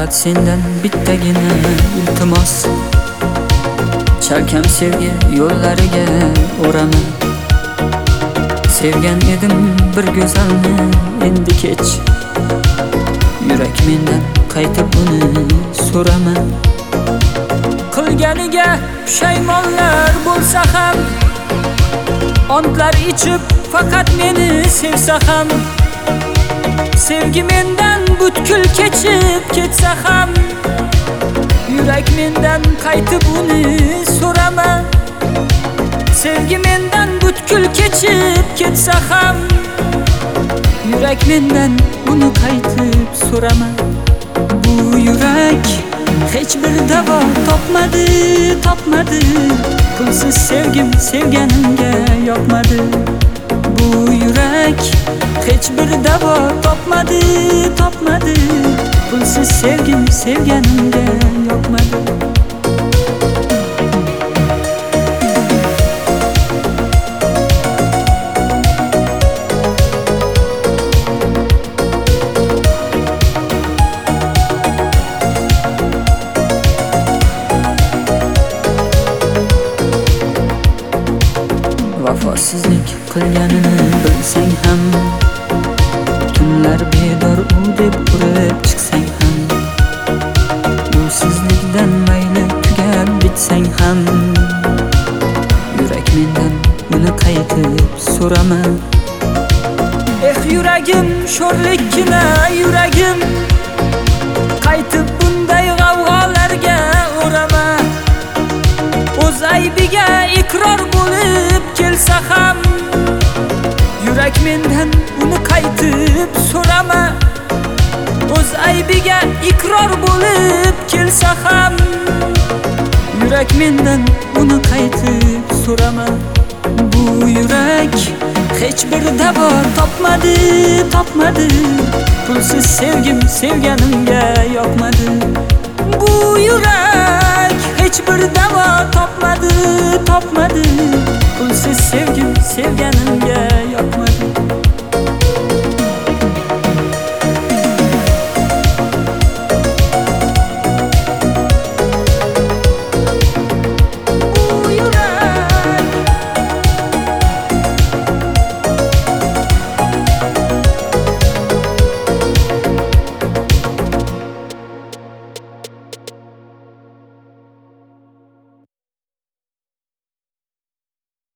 Faqat sendan bittagina iltimos, chalkam sevgi yo'llariga o'raman. Sevgan edim bir go'zalni, endi kech. Yurak mendan qaytib buni so'raman. Qilganiga pushaymonlar bo'lsa ham, ontlar ichib faqat meni sevsa ham, sevgi mendan butkul kechib ketsa ham, yurak mendan qaytib uni so'raman. Sevgi mendan butkul kechib ketsa ham, yurak mendan uni qaytib so'raman. Bu yurak hech bir davo topmadi. Pulsiz sevgim sevganimga yoqmadi. Bu yurak hech bir davo topmadi. Pulsiz sevgim sevganimga yoqmadi. Vafosizlik qilganini bilsang ham, tunlar bedor u deb urib chiqsang ham, uysizlikdan mayli tugab bitsang ham, yurak mendan buni qaytib so'raman. Yuragim sho'rlikkina yuragim, qaytib bunday g'avg'olarga o'rama. O'z aybiga iqror bo'lib kelsa ham, yurak mendan uni qaytib so'rama. O'z aybiga iqror bo'lib kelsa ham, yurak mendan uni qaytib so'rama. Bu yurak hech bir davo topmadi. Pulsiz sevgim sevganimga yoqmadi. Bu yurak hech bir davo topmadi. Pulsiz sevgim sevganimga